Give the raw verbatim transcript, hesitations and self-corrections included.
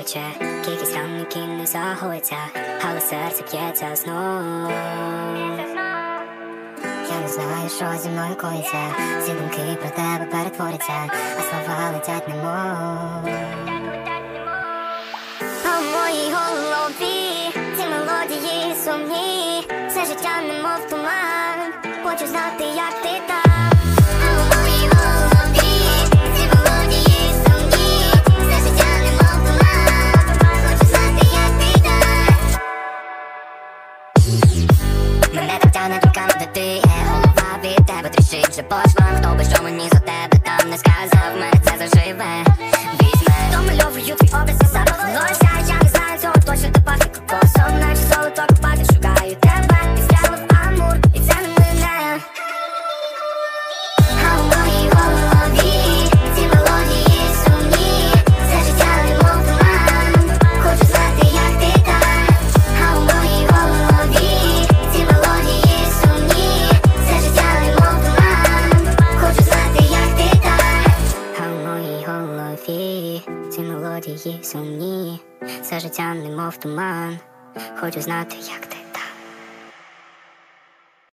боляче, кількість ран, які не загоїться, але серце п'ється знов. Я не знаю, що зі мною коїться, всі думки про тебе перетворяться, а слова летять немов. А в моїй голові ці мелодії сумні, все життя немов туман, хочу знати, як ти там. Мене так тягне думками, де ти є, голова від тебе тріщить вже по швам. Хто би що мені за тебе там не сказав, мене це заживе, візьме. Домальовую твій образ і запах волосся, я не знаю цього точно, та пахне кокосом, наче золото купати, шукаю тебе, ти стріла в амур, і це не мене. А в моїй голові ці мелодії сумні, все життя немов туман, хочу знати, як ти там. А в моїй голові ці мелодії сумні, все життя немов туман, хочу знати, як ти там. А в моїй голові ці мелодії сумні, все життя немов туман, хочу знати, як ти.